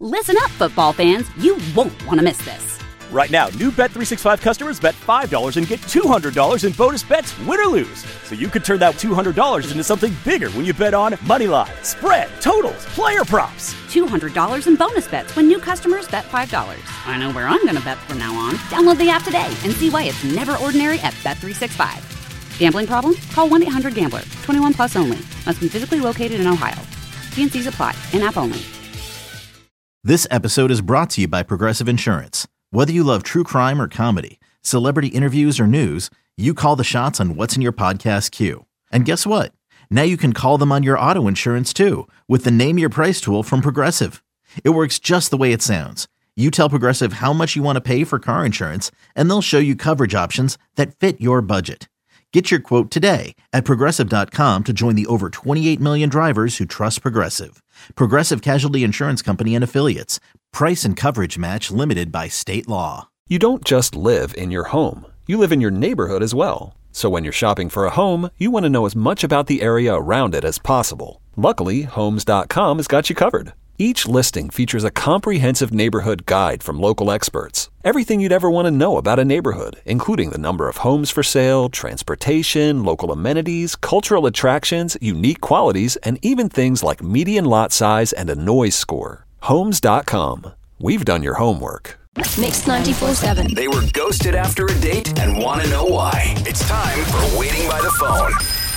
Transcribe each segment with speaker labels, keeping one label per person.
Speaker 1: Listen up, football fans. You won't want to miss this.
Speaker 2: Right now, new Bet365 customers bet $5 and get $200 in bonus bets, win or lose. So you could turn that $200 into something bigger when you bet on money line, spread, totals, player props.
Speaker 1: $200 in bonus bets when new customers bet $5. I know where I'm going to bet from now on. Download the app today and see why it's never ordinary at Bet365. Gambling problem? Call 1-800-GAMBLER. 21 plus only. Must be physically located in Ohio. T&Cs apply. In-app only.
Speaker 3: This episode is brought to you by Progressive Insurance. Whether you love true crime or comedy, celebrity interviews or news, you call the shots on what's in your podcast queue. And guess what? Now you can call them on your auto insurance too with the Name Your Price tool from Progressive. It works just the way it sounds. You tell Progressive how much you want to pay for car insurance, and they'll show you coverage options that fit your budget. Get your quote today at Progressive.com to join the over 28 million drivers who trust Progressive. Progressive Casualty Insurance Company and Affiliates. Price and coverage match limited by state law.
Speaker 4: You don't just live in your home. You live in your neighborhood as well. So when you're shopping for a home, you want to know as much about the area around it as possible. Luckily, Homes.com has got you covered. Each listing features a comprehensive neighborhood guide from local experts. Everything you'd ever want to know about a neighborhood, including the number of homes for sale, transportation, local amenities, cultural attractions, unique qualities, and even things like median lot size and a noise score. Homes.com. We've done your homework.
Speaker 5: Mix 94.7.
Speaker 6: They were ghosted after a date and want to know why. It's time for Waiting by the Phone.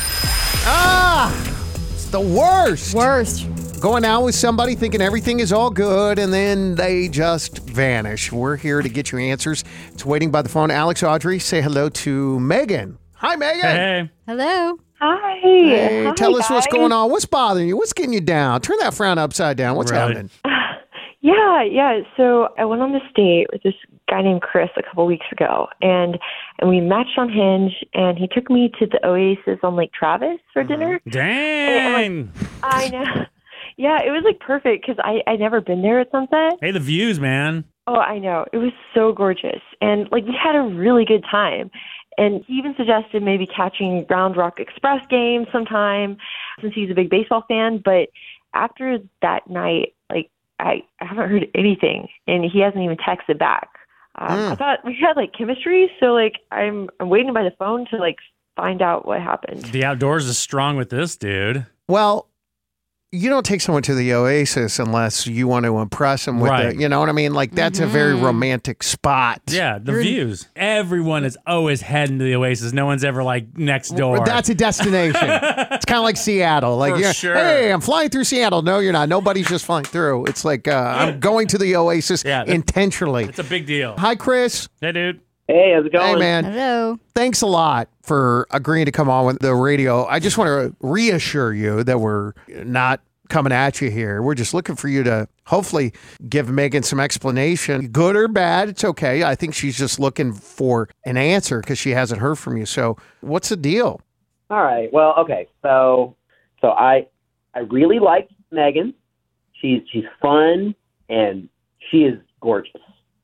Speaker 7: It's the worst.
Speaker 5: Worst.
Speaker 7: Going out with somebody thinking everything is all good, and then they just vanish. We're here to get you answers. It's Waiting by the Phone. Alex, Audrey, say hello to Megan. Hi, Megan.
Speaker 8: Hey.
Speaker 5: Hello.
Speaker 9: Hi.
Speaker 7: Hey,
Speaker 9: Hi,
Speaker 7: tell us
Speaker 9: guys.
Speaker 7: what's going on. What's bothering you? What's getting you down? Turn that frown upside down. What's happening?
Speaker 9: Yeah. So I went on this date with this guy named Chris a couple weeks ago, and we matched on Hinge, and he took me to the Oasis on Lake Travis for dinner.
Speaker 8: Dang.
Speaker 9: I know. Yeah, it was like perfect because I'd never been there at sunset.
Speaker 8: Hey, the views, man.
Speaker 9: Oh, I know. It was so gorgeous. And like we had a really good time. And he even suggested maybe catching Round Rock Express games sometime since he's a big baseball fan. But after that night, like I haven't heard anything, and he hasn't even texted back. I thought we had like chemistry, so like I'm waiting by the phone to like find out what happened.
Speaker 8: The outdoors is strong with this dude.
Speaker 7: Well, you don't take someone to the Oasis unless you want to impress them with
Speaker 8: Right.
Speaker 7: it. You know what I mean? Like, that's a very romantic spot.
Speaker 8: Yeah, the views. Everyone is always heading to the Oasis. No one's ever like next door.
Speaker 7: That's a destination. It's kind of like Seattle. Like,
Speaker 8: For sure.
Speaker 7: Hey, I'm flying through Seattle. No, you're not. Nobody's just flying through. It's like I'm going to the Oasis intentionally.
Speaker 8: It's a big deal.
Speaker 7: Hi, Chris.
Speaker 8: Hey, dude.
Speaker 10: Hey, how's it going?
Speaker 7: Hey, man.
Speaker 5: Hello.
Speaker 7: Thanks a lot for agreeing to come on with the radio. I just want to reassure you that we're not coming at you here. We're just looking for you to hopefully give Megan some explanation, good or bad. It's okay. I think she's just looking for an answer because she hasn't heard from you. So what's the deal?
Speaker 10: All right. Well, okay. So I really like Megan. She's fun and she is gorgeous.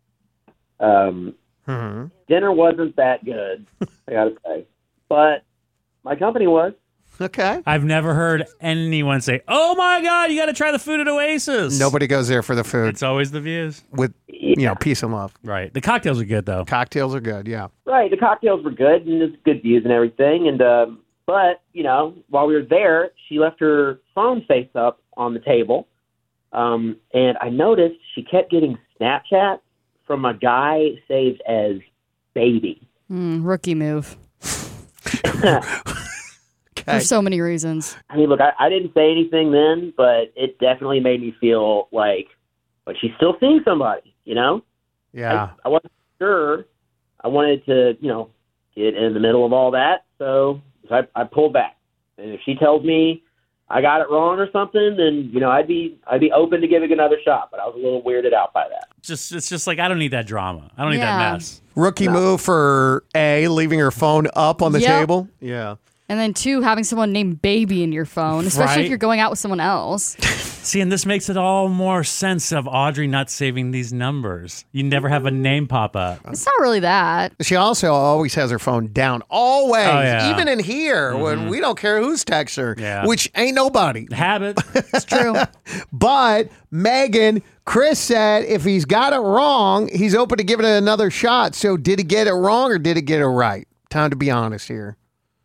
Speaker 10: Dinner wasn't that good, I gotta say, but my company was.
Speaker 7: Okay.
Speaker 8: I've never heard anyone say, "Oh my God, you got to try the food at Oasis."
Speaker 7: Nobody goes there for the food.
Speaker 8: It's always the views.
Speaker 7: With peace and love.
Speaker 8: Right. The cocktails are good though.
Speaker 7: Cocktails are good. Yeah.
Speaker 10: Right. The cocktails were good and it's good views and everything. And but while we were there, she left her phone face up on the table, and I noticed she kept getting Snapchat from a guy saved as baby.
Speaker 5: Rookie move.
Speaker 7: Okay.
Speaker 5: For so many reasons.
Speaker 10: I mean, look, I didn't say anything then, but it definitely made me feel like, but she's still seeing somebody,
Speaker 7: Yeah.
Speaker 10: I wasn't sure. I wanted to, get in the middle of all that, so I pulled back. And if she tells me I got it wrong or something, then I'd be open to giving it another shot. But I was a little weirded out by that.
Speaker 8: It's just like I don't need that drama. I don't need that mess.
Speaker 7: Rookie move for A, leaving her phone up on the table. Yeah.
Speaker 5: And then 2, having someone named Baby in your phone, especially
Speaker 8: Right.
Speaker 5: if you're going out with someone else.
Speaker 8: See, and this makes it all more sense of Audrey not saving these numbers. You never have a name pop up.
Speaker 5: It's not really that.
Speaker 7: She also always has her phone down. Always.
Speaker 8: Oh, yeah.
Speaker 7: Even in here, when we don't care who's texts her, which ain't nobody.
Speaker 8: Habit.
Speaker 5: It's true.
Speaker 7: But Megan, Chris said if he's got it wrong, he's open to giving it another shot. So did he get it wrong or did he get it right? Time to be honest here.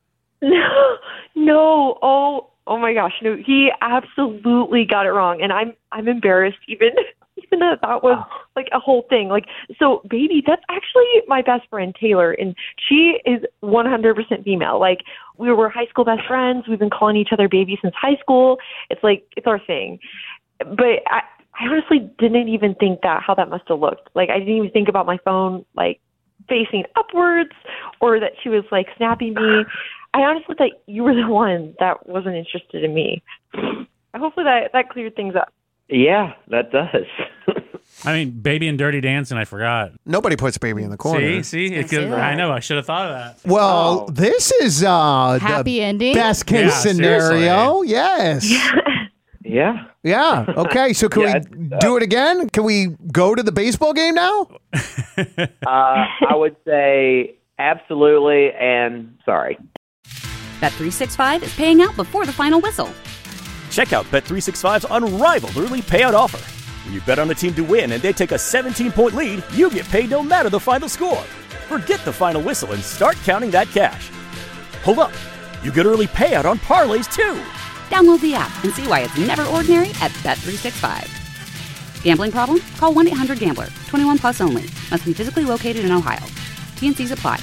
Speaker 9: No. Oh my gosh, no. He absolutely got it wrong, and I'm embarrassed even that was like a whole thing. Like, so baby, that's actually my best friend Taylor, and she is 100% female. Like, we were high school best friends. We've been calling each other baby since high school. It's like it's our thing. But I honestly didn't even think how that must have looked. Like, I didn't even think about my phone like facing upwards or that she was like snapping me. I honestly thought you were the one that wasn't interested in me. Hopefully that cleared things up.
Speaker 10: Yeah, that does.
Speaker 8: I mean, Baby and Dirty Dancing, I forgot.
Speaker 7: Nobody puts baby in the corner.
Speaker 8: See? I know. I should have thought of that.
Speaker 7: Well, this is
Speaker 5: happy
Speaker 7: the
Speaker 5: ending.
Speaker 7: best case scenario.
Speaker 8: Seriously.
Speaker 7: Yes.
Speaker 10: Yeah.
Speaker 7: Okay, so can we do it again? Can we go to the baseball game now?
Speaker 10: I would say absolutely and sorry.
Speaker 1: Bet365 is paying out before the final whistle.
Speaker 2: Check out Bet365's unrivaled early payout offer. When you bet on a team to win and they take a 17-point lead, you get paid no matter the final score. Forget the final whistle and start counting that cash. Hold up. You get early payout on parlays, too.
Speaker 1: Download the app and see why it's never ordinary at Bet365. Gambling problem? Call 1-800-GAMBLER. 21 plus only. Must be physically located in Ohio. T&Cs apply.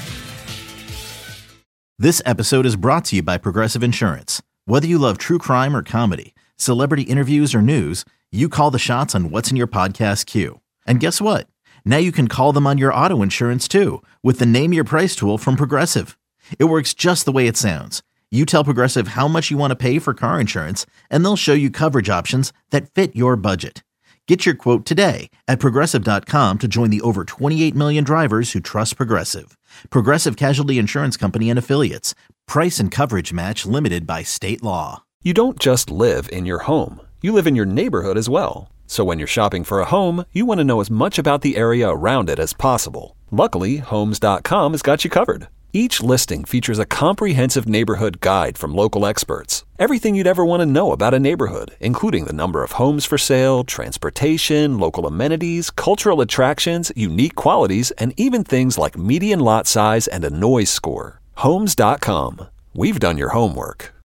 Speaker 3: This episode is brought to you by Progressive Insurance. Whether you love true crime or comedy, celebrity interviews or news, you call the shots on what's in your podcast queue. And guess what? Now you can call them on your auto insurance too with the Name Your Price tool from Progressive. It works just the way it sounds. You tell Progressive how much you want to pay for car insurance, and they'll show you coverage options that fit your budget. Get your quote today at Progressive.com to join the over 28 million drivers who trust Progressive. Progressive Casualty Insurance Company and Affiliates. Price and coverage match limited by state law.
Speaker 4: You don't just live in your home. You live in your neighborhood as well. So when you're shopping for a home, you want to know as much about the area around it as possible. Luckily, Homes.com has got you covered. Each listing features a comprehensive neighborhood guide from local experts. Everything you'd ever want to know about a neighborhood, including the number of homes for sale, transportation, local amenities, cultural attractions, unique qualities, and even things like median lot size and a noise score. Homes.com. We've done your homework.